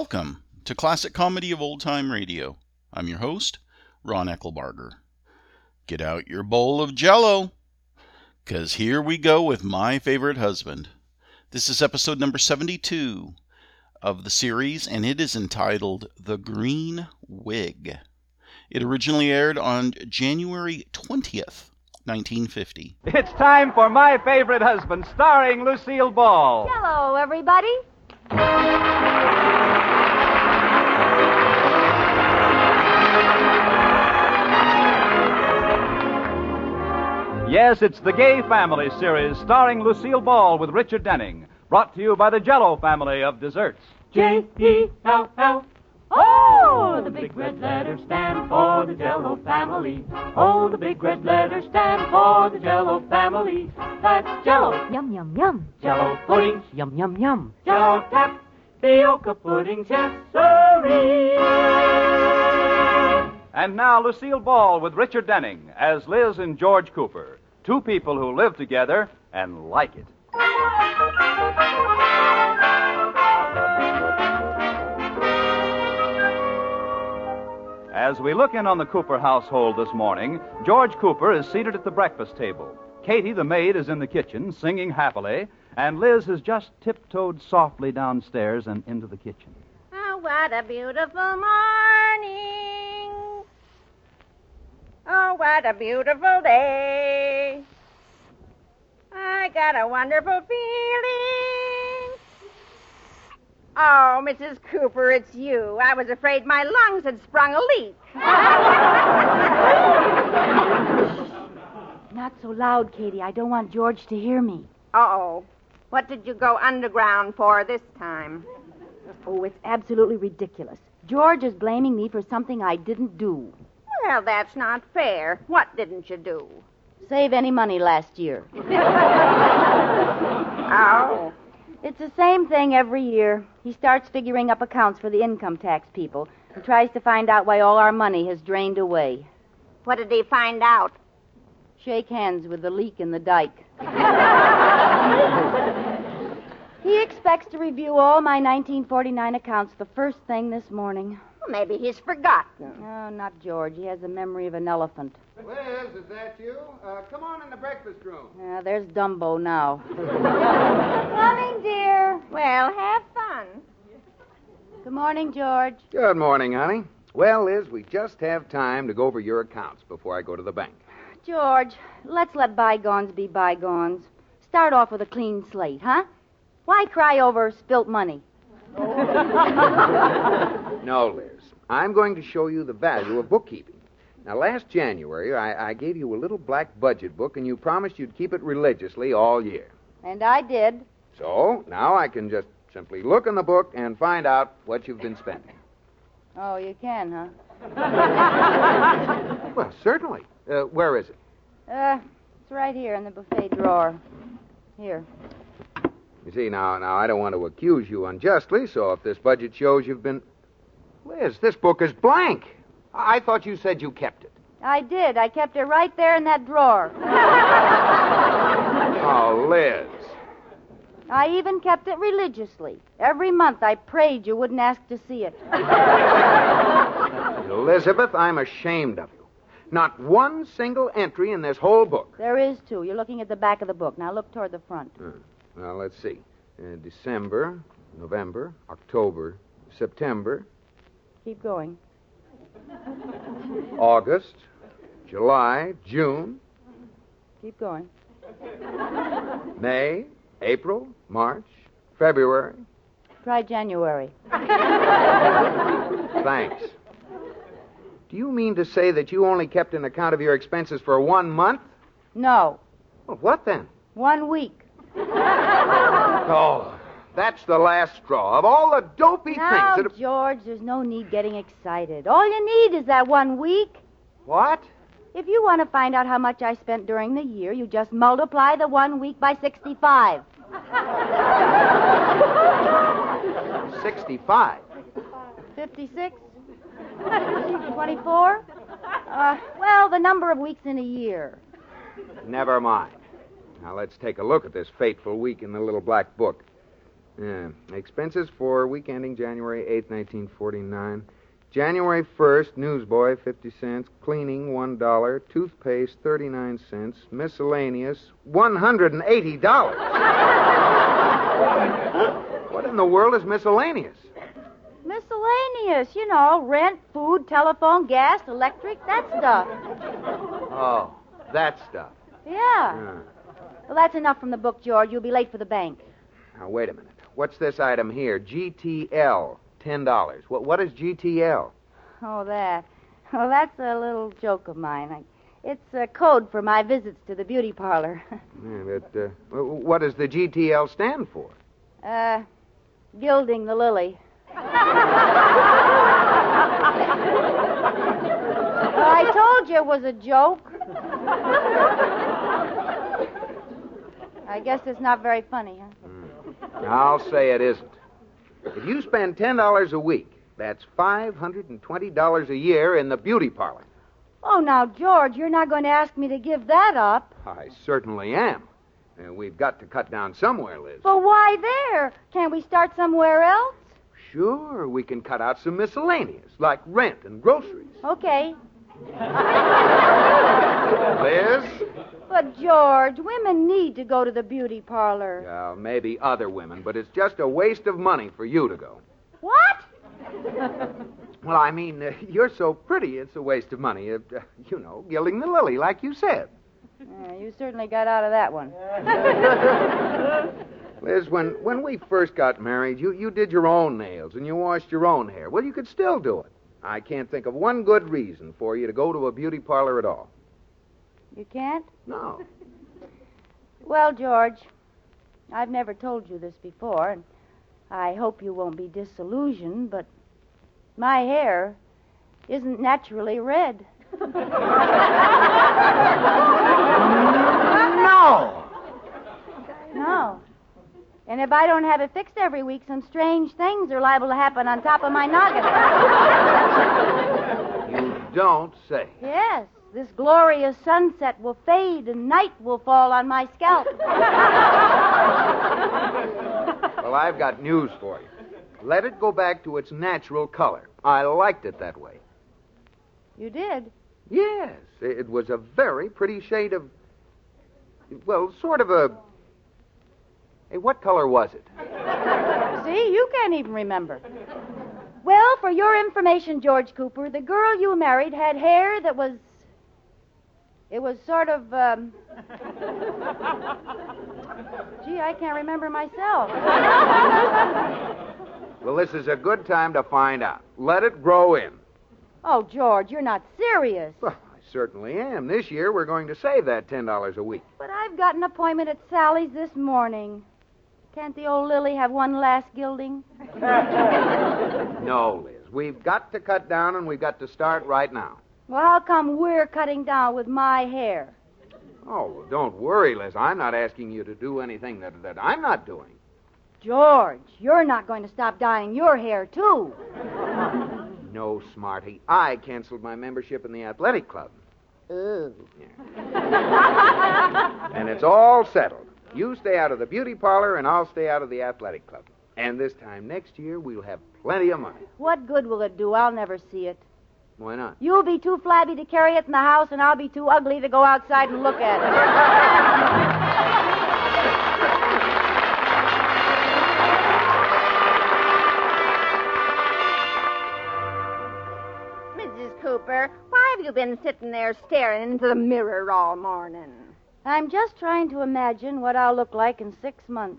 Welcome to Classic Comedy of Old Time Radio. I'm your host, Ron Eckelbarger. Get out your bowl of Jell-O, 'cause here we go with My Favorite Husband. This is episode number 72 of the series, and it is entitled The Green Wig. It originally aired on January 20th, 1950. It's time for My Favorite Husband, starring Lucille Ball. Hello, everybody. Yes, it's the Gay Family series, starring Lucille Ball with Richard Denning. Brought to you by the Jell-O family of desserts. J-E-L-L. Oh, the big red letters stand for the Jell-O family. Oh, the big red letters stand for the Jell-O family. That's Jell-O. Yum, yum, yum. Jell-O pudding. Yum, yum, yum. Jell-O tapioca pudding, yes, sirree. And now Lucille Ball with Richard Denning as Liz and George Cooper. Two people who live together and like it. As we look in on the Cooper household this morning, George Cooper is seated at the breakfast table. Katie, the maid, is in the kitchen singing happily, and Liz has just tiptoed softly downstairs and into the kitchen. Oh, what a beautiful morning. Oh, what a beautiful day. I got a wonderful feeling. Oh, Mrs. Cooper, it's you. I was afraid my lungs had sprung a leak. Not so loud, Katie. I don't want George to hear me. Uh-oh. What did you go underground for this time? Oh, it's absolutely ridiculous. George is blaming me for something I didn't do. Well, that's not fair. What didn't you do? Save any money last year. Oh. It's the same thing every year. He starts figuring up accounts for the income tax people and tries to find out why all our money has drained away. What did he find out? Shake hands with the leak in the dike. He expects to review all my 1949 accounts the first thing this morning. Well, maybe he's forgotten. Oh, not George. He has the memory of an elephant. Liz, is that you? Come on in the breakfast room. There's Dumbo now. Coming, dear. Well, have fun. Good morning, George. Good morning, honey. Well, Liz, we just have time to go over your accounts before I go to the bank. George, let's let bygones be bygones. Start off with a clean slate, huh? Why cry over spilt money? No, Liz. I'm going to show you the value of bookkeeping. Now, last January, I gave you a little black budget book, and you promised you'd keep it religiously all year. And I did. So, now I can just simply look in the book and find out what you've been spending. Oh, you can, huh? Well, certainly. Where is it? It's right here in the buffet drawer. Here. You see, now, I don't want to accuse you unjustly, so if this budget shows you've been... Liz, this book is blank. I thought you said you kept it. I did. I kept it right there in that drawer. Oh, Liz. I even kept it religiously. Every month I prayed you wouldn't ask to see it. Elizabeth, I'm ashamed of you. Not one single entry in this whole book. There is two. You're looking at the back of the book. Now look toward the front. Well, let's see. December, November, October, September. Keep going. August, July, June. Keep going. May, April, March, February. Try January. Thanks. Do you mean to say that you only kept an account of your expenses for 1 month? No. Well, what then? 1 week. Oh, that's the last straw. Of all the dopey Now, things that... George, there's no need getting excited. All you need is that 1 week. What? If you want to find out how much I spent during the year, you just multiply the 1 week by 65. 65. 56? 24? Well, the number of weeks in a year. Never mind. Now, let's take a look at this fateful week in the little black book. Yeah. Expenses for week ending January 8th, 1949. January 1st, newsboy, 50 cents. Cleaning, $1. Toothpaste, 39 cents. Miscellaneous, $180. What in the world is miscellaneous? Miscellaneous, you know, rent, food, telephone, gas, electric, that stuff. Oh, that stuff. Yeah. Well, that's enough from the book, George. You'll be late for the bank. Now, wait a minute. What's this item here? GTL, $10. What is GTL? Oh, that. Well, that's a little joke of mine. It's a code for my visits to the beauty parlor. Yeah, but what does the GTL stand for? Gilding the lily. I told you it was a joke. I guess it's not very funny, huh? I'll say it isn't. If you spend $10 a week, that's $520 a year in the beauty parlor. Oh, now, George, you're not going to ask me to give that up. I certainly am. We've got to cut down somewhere, Liz. But why there? Can't we start somewhere else? Sure, we can cut out some miscellaneous, like rent and groceries. Okay. Liz? But, George, women need to go to the beauty parlor. Well, maybe other women, but it's just a waste of money for you to go. What? Well, I mean, you're so pretty, it's a waste of money. Gilding the lily, like you said. You certainly got out of that one. Liz, when we first got married, you did your own nails and you washed your own hair. Well, you could still do it. I can't think of one good reason for you to go to a beauty parlor at all. You can't? No. Well, George, I've never told you this before, and I hope you won't be disillusioned, but my hair isn't naturally red. No. No. And if I don't have it fixed every week, some strange things are liable to happen on top of my noggin. You don't say. Yes. This glorious sunset will fade and night will fall on my scalp. Well, I've got news for you. Let it go back to its natural color. I liked it that way. You did? Yes. It was a very pretty shade of... Well, sort of a... Hey, what color was it? See, you can't even remember. Well, for your information, George Cooper, the girl you married had hair that was... It was sort of, Gee, I can't remember myself. Well, this is a good time to find out. Let it grow in. Oh, George, you're not serious. Well, I certainly am. This year, we're going to save that $10 a week. But I've got an appointment at Sally's this morning. Can't the old lily have one last gilding? No, Liz. We've got to cut down, and we've got to start right now. Well, how come we're cutting down with my hair? Oh, well, don't worry, Liz. I'm not asking you to do anything that I'm not doing. George, you're not going to stop dyeing your hair, too. No, Smarty. I canceled my membership in the athletic club. Ooh. Yeah. And it's all settled. You stay out of the beauty parlor, and I'll stay out of the athletic club. And this time next year, we'll have plenty of money. What good will it do? I'll never see it. Why not? You'll be too flabby to carry it in the house, and I'll be too ugly to go outside and look at Mrs. Cooper, why have you been sitting there staring into the mirror all morning? it. I'm just trying to imagine what I'll look like in 6 months.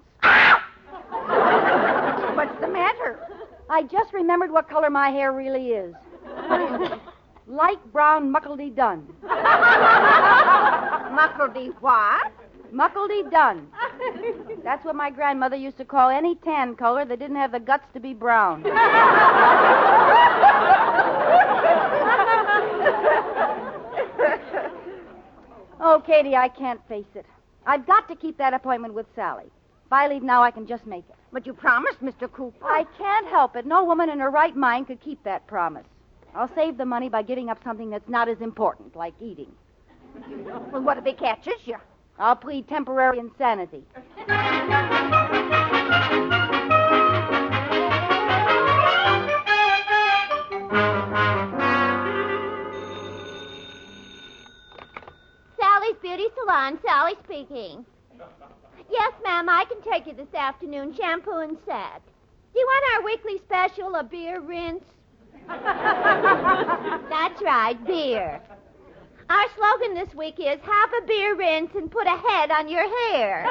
What's the matter? I just remembered what color my hair really is. Light brown muckledy dun. Muckledy what? Muckledy dun. That's what my grandmother used to call any tan color that didn't have the guts to be brown. Oh, Katie, I can't face it. I've got to keep that appointment with Sally. If I leave now, I can just make it. But you promised, Mr. Cooper. I can't help it. No woman in her right mind could keep that promise. I'll save the money by giving up something that's not as important, like eating. Well, what if he catches you? I'll plead temporary insanity. Avon, Sally speaking. Yes, ma'am, I can take you this afternoon, shampoo and set. Do you want our weekly special, a beer rinse? That's right, beer. Our slogan this week is, have a beer rinse and put a head on your hair.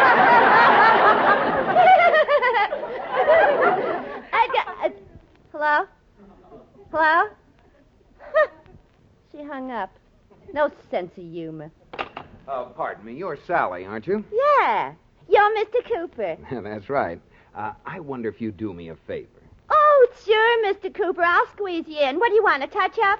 Hello? Hello? She hung up. No sense of humor. Pardon me, you're Sally, aren't you? Yeah, you're Mr. Cooper. That's right. I wonder if you'd do me a favor. Oh, sure, Mr. Cooper. I'll squeeze you in. What do you want, a touch-up?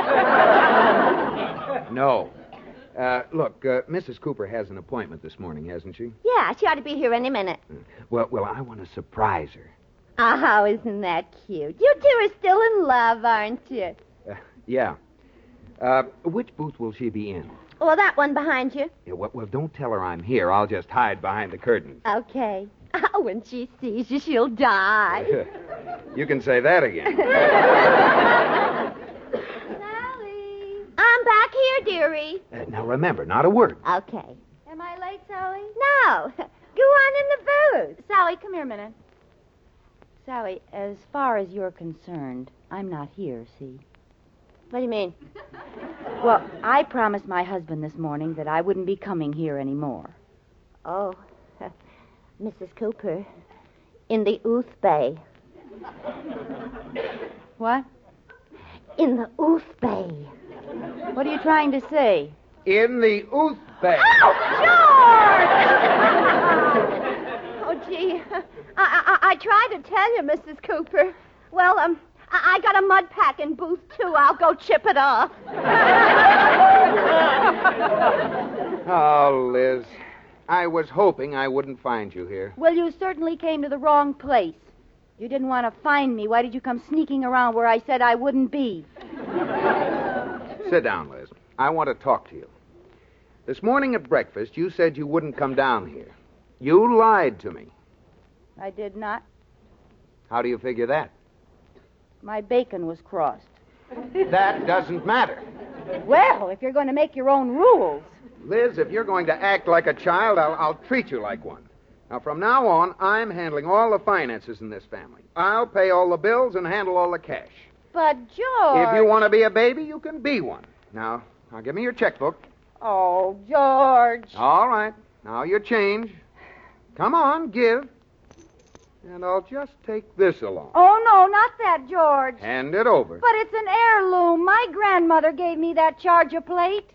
No. Look, Mrs. Cooper has an appointment this morning, hasn't she? Yeah, she ought to be here any minute. Well, I want to surprise her. Oh, isn't that cute? You two are still in love, aren't you? Yeah. Which booth will she be in? Well, that one behind you. Yeah, well, don't tell her I'm here. I'll just hide behind the curtains. Okay. Oh, when she sees you, she'll die. You can say that again. Sally. I'm back here, dearie. Now, remember, not a word. Okay. Am I late, Sally? No. Go on in the booth. Sally, come here a minute. Sally, as far as you're concerned, I'm not here, see? What do you mean? Well, I promised my husband this morning that I wouldn't be coming here anymore. Oh, Mrs. Cooper, in the Ooth Bay. What? In the Ooth Bay. What are you trying to say? In the Ooth Bay. Oh, George! Oh, gee. I tried to tell you, Mrs. Cooper. Well, I got a mud packing booth, too. I'll go chip it off. Oh, Liz. I was hoping I wouldn't find you here. Well, you certainly came to the wrong place. You didn't want to find me. Why did you come sneaking around where I said I wouldn't be? Sit down, Liz. I want to talk to you. This morning at breakfast, you said you wouldn't come down here. You lied to me. I did not. How do you figure that? My bacon was crossed. That doesn't matter. Well, if you're going to make your own rules. Liz, if you're going to act like a child, I'll treat you like one. Now, from now on, I'm handling all the finances in this family. I'll pay all the bills and handle all the cash. But, George... If you want to be a baby, you can be one. Now give me your checkbook. Oh, George. All right. Now your change. Come on, give. And I'll just take this along. Oh, no, not that, George. Hand it over. But it's an heirloom. My grandmother gave me that charger plate.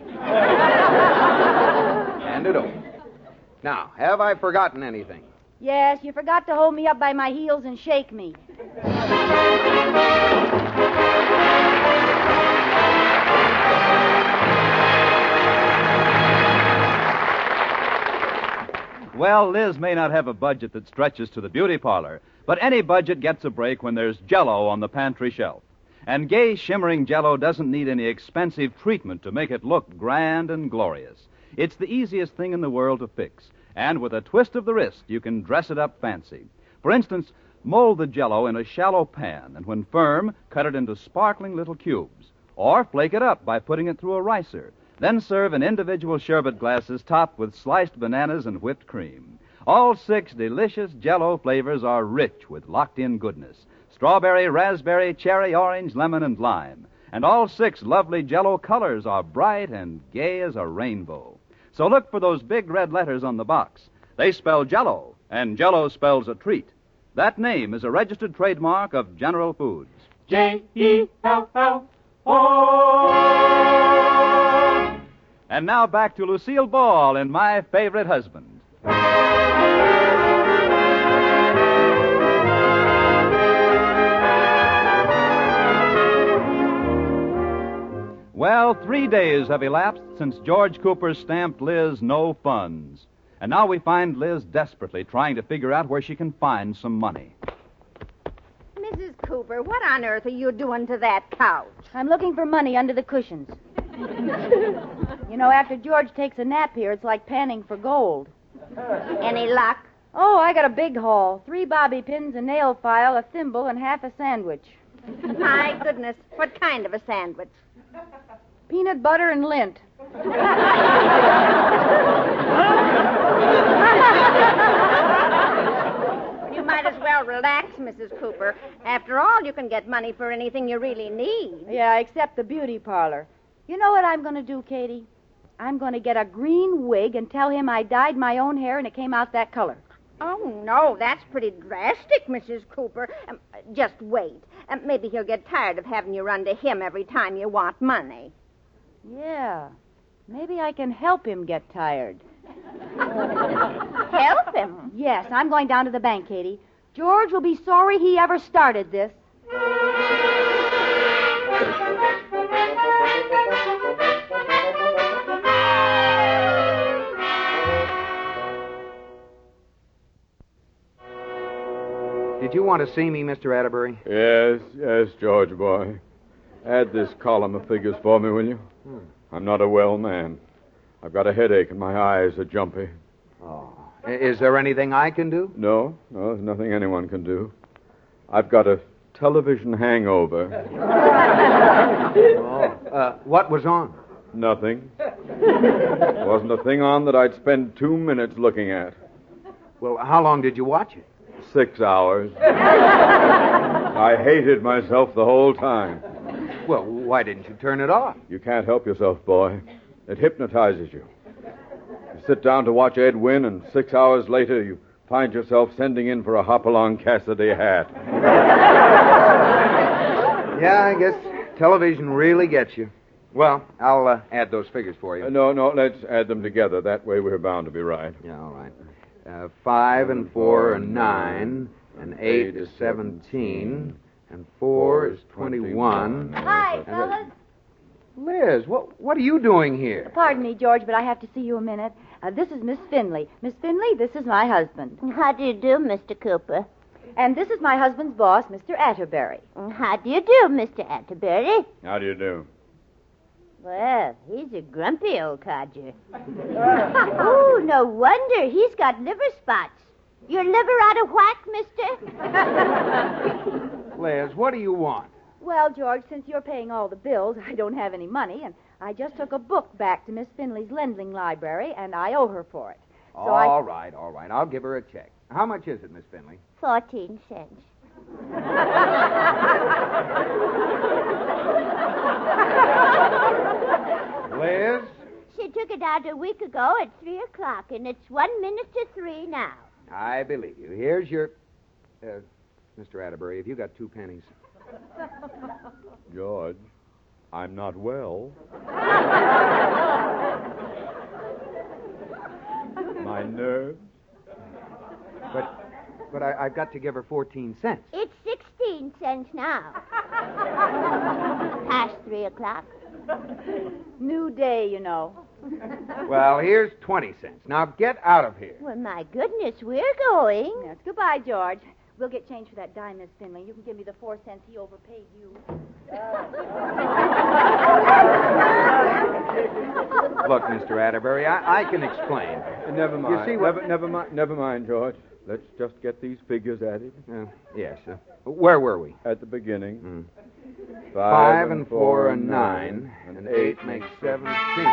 Hand it over. Now, have I forgotten anything? Yes, you forgot to hold me up by my heels and shake me. Well, Liz may not have a budget that stretches to the beauty parlor, but any budget gets a break when there's Jell-O on the pantry shelf. And gay, shimmering Jell-O doesn't need any expensive treatment to make it look grand and glorious. It's the easiest thing in the world to fix, and with a twist of the wrist, you can dress it up fancy. For instance, mold the Jell-O in a shallow pan, and when firm, cut it into sparkling little cubes. Or flake it up by putting it through a ricer. Then serve in individual sherbet glasses topped with sliced bananas and whipped cream. All 6 delicious Jell-O flavors are rich with locked-in goodness. Strawberry, raspberry, cherry, orange, lemon, and lime. And all 6 lovely Jell-O colors are bright and gay as a rainbow. So look for those big red letters on the box. They spell Jell-O, and Jell-O spells a treat. That name is a registered trademark of General Foods. Jell-O. And now back to Lucille Ball in My Favorite Husband. Well, 3 days have elapsed since George Cooper stamped Liz no funds. And now we find Liz desperately trying to figure out where she can find some money. Mrs. Cooper, what on earth are you doing to that couch? I'm looking for money under the cushions. You know, after George takes a nap here, it's like panning for gold. Any luck? Oh, I got a big haul. 3 bobby pins, a nail file, a thimble, and half a sandwich. My goodness, what kind of a sandwich? Peanut butter and lint. You might as well relax, Mrs. Cooper. After all, you can get money for anything you really need. Yeah, except the beauty parlor. You know what I'm going to do, Katie? I'm going to get a green wig and tell him I dyed my own hair and it came out that color. Oh, no, that's pretty drastic, Mrs. Cooper. Just wait. Maybe he'll get tired of having you run to him every time you want money. Yeah, maybe I can help him get tired. Help him? Yes, I'm going down to the bank, Katie. George will be sorry he ever started this. Did you want to see me, Mr. Atterbury? Yes, George boy. Add this column of figures for me, will you? I'm not a well man. I've got a headache and my eyes are jumpy. Oh. Is there anything I can do? No, there's nothing anyone can do. I've got a television hangover. What was on? Nothing. Wasn't a thing on that I'd spend 2 minutes looking at. Well, how long did you watch it? 6 hours. I hated myself the whole time. Well, why didn't you turn it off? You can't help yourself, boy. It hypnotizes you. You sit down to watch Ed win, and 6 hours later you find yourself sending in for a Hopalong Cassidy hat. Yeah, I guess television really gets you. Well, I'll add those figures for you. No, let's add them together. That way we're bound to be right. Yeah, all right. 5 and 4 are 9, and 8 is 17, and 4 is 21. Hi, fellas. Liz, what are you doing here? Pardon me, George, but I have to see you a minute. This is Miss Finley. Miss Finley, this is my husband. How do you do, Mr. Cooper? And this is my husband's boss, Mr. Atterbury. How do you do, Mr. Atterbury? How do you do? Well, he's a grumpy old codger. Oh, no wonder. He's got liver spots. Your liver out of whack, mister? Liz, what do you want? Well, George, since you're paying all the bills, I don't have any money, and I just took a book back to Miss Finley's lending library, and I owe her for it. So All right. I'll give her a check. How much is it, Miss Finley? 14 cents. Liz? She took it out a week ago at 3 o'clock, and it's 1 minute to 3 now. I believe you. Here's your... Mr. Atterbury, have you got 2 pennies? George, I'm not well. My nerves. But I've got to give her 14 cents. It's 16 cents now. Past 3 o'clock. new day, you know. Well, here's 20 cents. Now get out of here. Well, my goodness, we're going. Yes, goodbye, George. We'll get change for that dime, Miss Finley. You can give me the 4 cents he overpaid you. Look, Mr. Atterbury, I can explain. Never mind. You see what... Never mind, George. Let's just get these figures added. Yes. Where were we? At the beginning. 5 and 4 are 9, and 8 makes 17.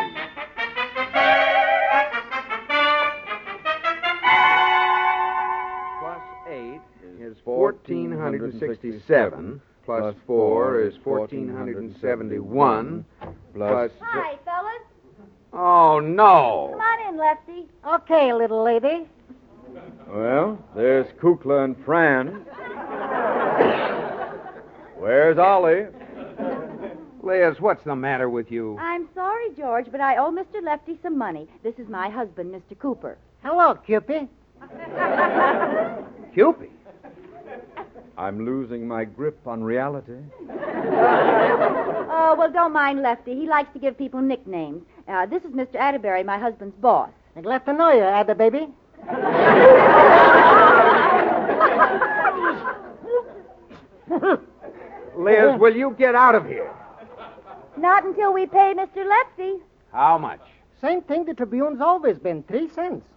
Plus 8 is 1,467. Plus 4 is 1,471. Plus... Hi, fellas. Oh, no. Come on in, Lefty. Okay, little lady. Well, there's Kukla and Fran. Where's Ollie? Liz, what's the matter with you? I'm sorry, George, but I owe Mr. Lefty some money. This is my husband, Mr. Cooper. Hello, Cupid. Cupid? I'm losing my grip on reality. Oh, well, don't mind Lefty. He likes to give people nicknames. This is Mr. Atterbury, my husband's boss. I'm glad to know you, Ada baby. Liz, will you get out of here? Not until we pay Mr. Lefty. How much? Same thing the Tribune's always been, 3 cents.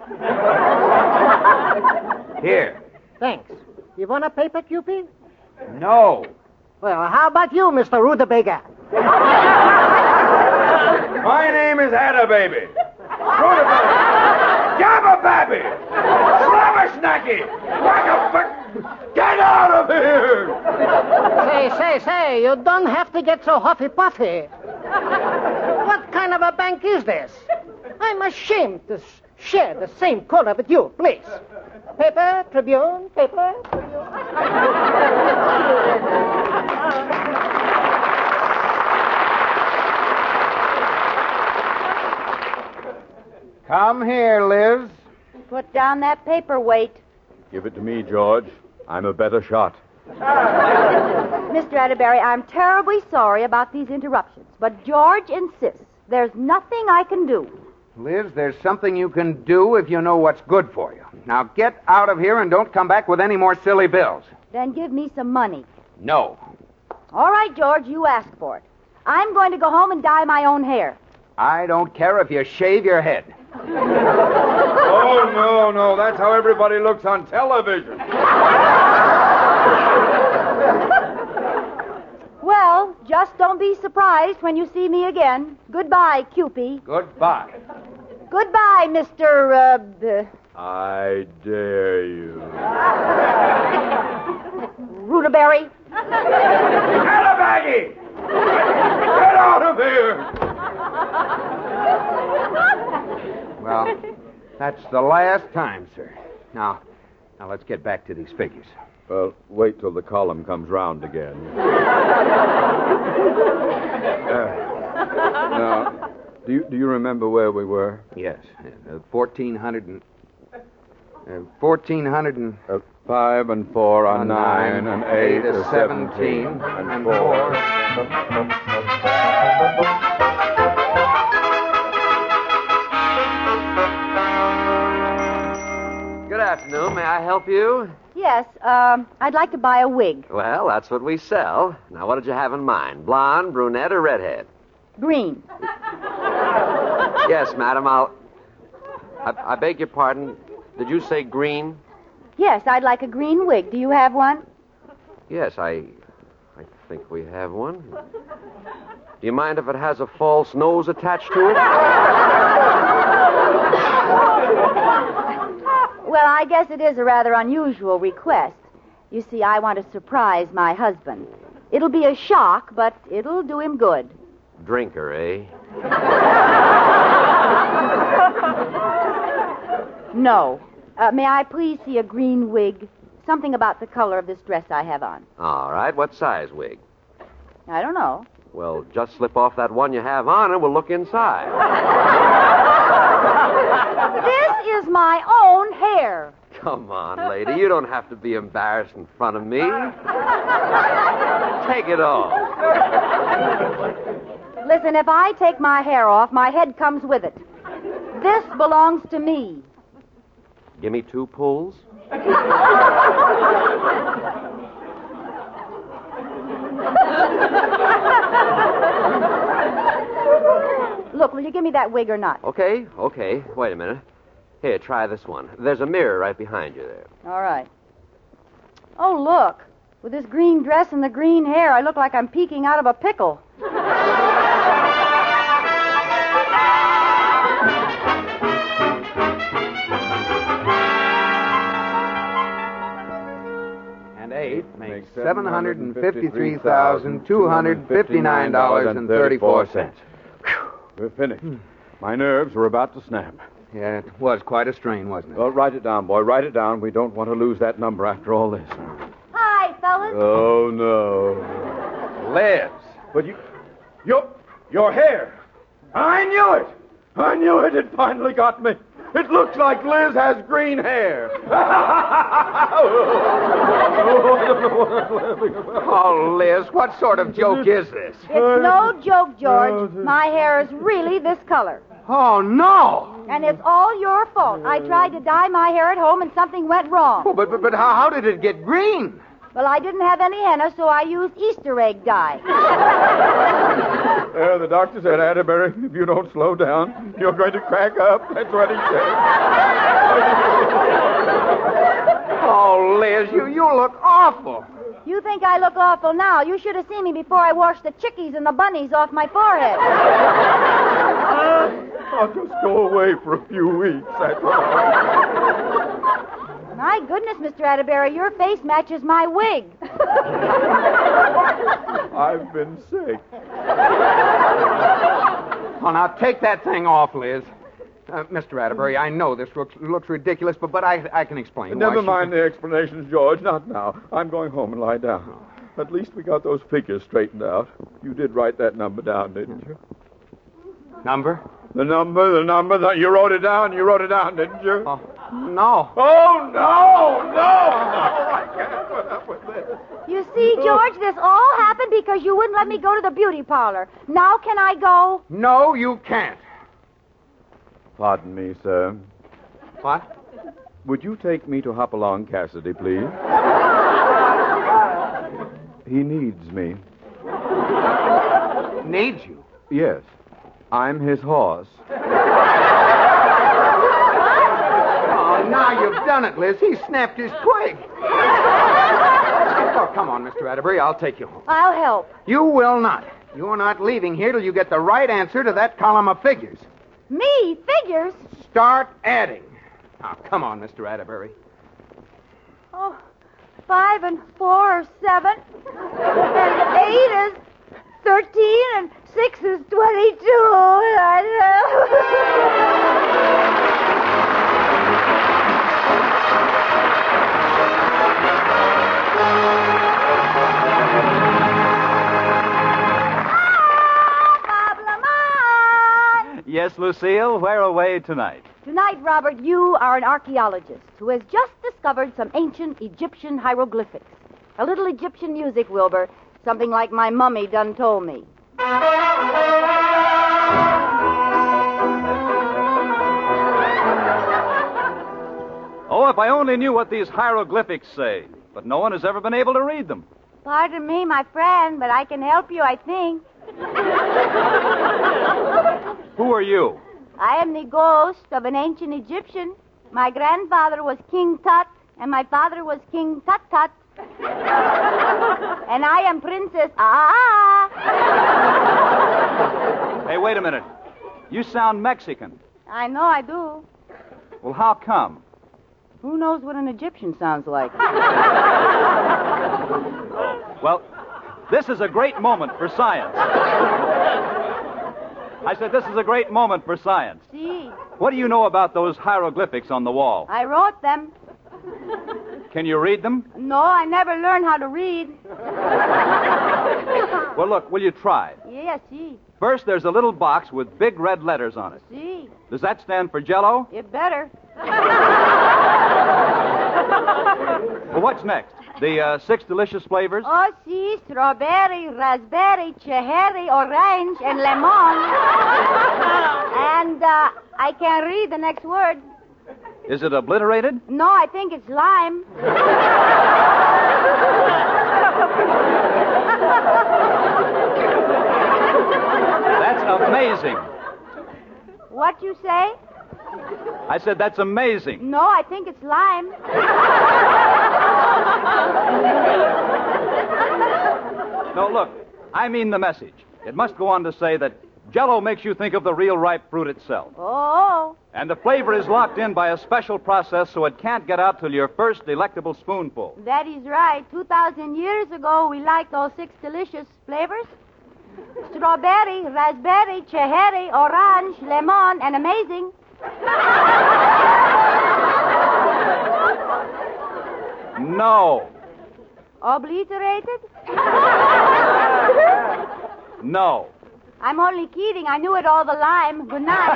Here. Thanks. You want a paper, Cupid? No. Well, how about you, Mr. Rutabaga? My name is Attababy. Rudababy. Gabba-babby. Slabber-snacky. Whack-a-fuck. Get out of here! Say, you don't have to get so huffy-puffy. What kind of a bank is this? I'm ashamed to share the same corner with you, please. Paper, Tribune, paper, Tribune. Come here, Liz. Put down that paperweight. Give it to me, George. I'm a better shot. Mr. Atterbury, I'm terribly sorry about these interruptions, but George insists. There's nothing I can do. Liz, there's something you can do if you know what's good for you. Now get out of here and don't come back with any more silly bills. Then give me some money. No. All right, George, you asked for it. I'm going to go home and dye my own hair. I don't care if you shave your head. Oh, no. That's how everybody looks on television. Well, just don't be surprised when you see me again. Goodbye, Cupie. Goodbye. Goodbye, Mr. I dare you. Rudaberry. Attababy! Get out of here! Well, that's the last time, sir. Now let's get back to these figures. Well, wait till the column comes round again. Now, do you remember where we were? Yes. 1,400 and... 1,400 and... 5 and 4 are 9, and 8 is 17, and 4... Good afternoon. May I help you? Yes, I'd like to buy a wig. Well, that's what we sell. Now, what did you have in mind? Blonde, brunette, or redhead? Green. Yes, madam, I beg your pardon. Did you say green? Yes, I'd like a green wig. Do you have one? Yes, I think we have one. Do you mind if it has a false nose attached to it? Well, I guess it is a rather unusual request. You see, I want to surprise my husband. It'll be a shock, but it'll do him good. Drinker, eh? No. May I please see a green wig? Something about the color of this dress I have on. All right. What size wig? I don't know. Well, just slip off that one you have on and we'll look inside. This is my own hair. Come on, lady. You don't have to be embarrassed in front of me. Take it off. Listen, if I take my hair off, my head comes with it. This belongs to me. Give me 2 pulls. Look, will you give me that wig or not? Okay. Wait a minute. Here, try this one. There's a mirror right behind you there. All right. Oh, look. With this green dress and the green hair, I look like I'm peeking out of a pickle. And 8 makes $753,259.34. We're finished. My nerves were about to snap. Yeah, it was quite a strain, wasn't it? Well, write it down, boy. Write it down. We don't want to lose that number after all this. Hi, fellas. Oh, no. Liz. But your hair. I knew it. I knew it. It finally got me. It looks like Liz has green hair. Oh, Liz, what sort of joke is this? It's no joke, George. My hair is really this color. Oh, no. And it's all your fault. I tried to dye my hair at home and something went wrong. Oh, but how did it get green? Well, I didn't have any henna, so I used Easter egg dye. The doctor said, Atterbury, if you don't slow down, you're going to crack up. That's what he said. Oh, Liz, you look awful. You think I look awful now. You should have seen me before I washed the chickies and the bunnies off my forehead. I'll just go away for a few weeks. That's all. My goodness, Mr. Atterbury, your face matches my wig. I've been sick. Oh, now take that thing off, Liz. Mr. Atterbury, I know this looks ridiculous, but I can explain. Never mind the explanations, George. Not now. I'm going home and lie down. At least we got those figures straightened out. You did write that number down, didn't you? Number? The number. You wrote it down. You wrote it down, didn't you? Oh, no. Oh, no. I can't put up with this. You see, George, this all happened because you wouldn't let me go to the beauty parlor. Now can I go? No, you can't. Pardon me, sir. What? Would you take me to Hopalong Cassidy, please? He needs me. Needs you? Yes. I'm his horse. Oh, now you've done it, Liz. He snapped his twig. Oh, come on, Mr. Atterbury. I'll take you home. I'll help. You will not. You're not leaving here till you get the right answer to that column of figures. Me? Figures? Start adding. Now, come on, Mr. Atterbury. Oh, 5 and 4 are 7. And 8 is 13. And 6 is 22. Yes, Lucille, where away tonight? Tonight, Robert, you are an archaeologist who has just discovered some ancient Egyptian hieroglyphics. A little Egyptian music, Wilbur. Something like my mummy done told me. Oh, if I only knew what these hieroglyphics say. But no one has ever been able to read them. Pardon me, my friend, but I can help you, I think. Who are you? I am the ghost of an ancient Egyptian. My grandfather was King Tut, and my father was King Tut-Tut. And I am Princess Hey, wait a minute. You sound Mexican. I know I do. Well, how come? Who knows what an Egyptian sounds like? Well, this is a great moment for science. I said this is a great moment for science. See, What do you know about those hieroglyphics on the wall? I wrote them. Can you read them? No, I never learned how to read. Well, look, will you try? Yeah, see. First, there's a little box with big red letters on it. See. Does that stand for Jell-O? You better. Well, what's next? The 6 delicious flavors? Oh, see, strawberry, raspberry, cherry, orange, and lemon. And I can't read the next word. Is it obliterated? No, I think it's lime. That's amazing. What you say? I said that's amazing. No, I think it's lime. No, look, I mean the message. It must go on to say that Jell-O makes you think of the real ripe fruit itself. Oh. And the flavor is locked in by a special process so it can't get out till your first delectable spoonful. That is right. 2,000 years ago, we liked those 6 delicious flavors. Strawberry, raspberry, cherry, orange, lemon, and amazing. No. Obliterated? No. I'm only kidding. I knew it all the lime. Good night.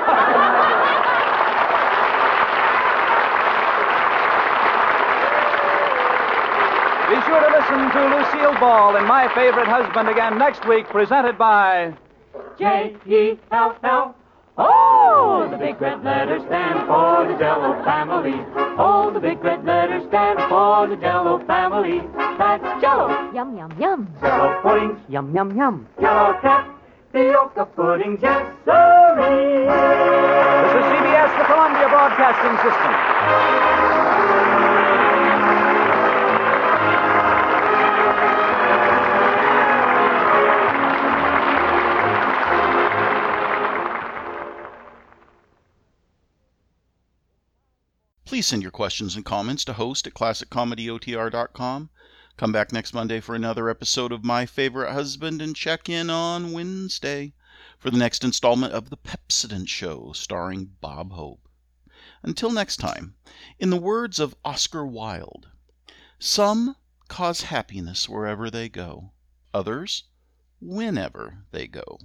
Be sure to listen to Lucille Ball and My Favorite Husband again next week, presented by Jell-O. Oh, the big red letters stand for the Jell-O family. Oh, the big red letters stand for the Jell-O family. That's Jell-O. Yum, yum, yum. Jell-O puddings. Yum, yum, yum. Jell-O tapioca puddings. Yes, sirree. This is CBS, the Columbia Broadcasting System. Please send your questions and comments to host@classiccomedyotr.com. Come back next Monday for another episode of My Favorite Husband, and check in on Wednesday for the next installment of The Pepsodent Show, starring Bob Hope. Until next time, in the words of Oscar Wilde, some cause happiness wherever they go, others whenever they go.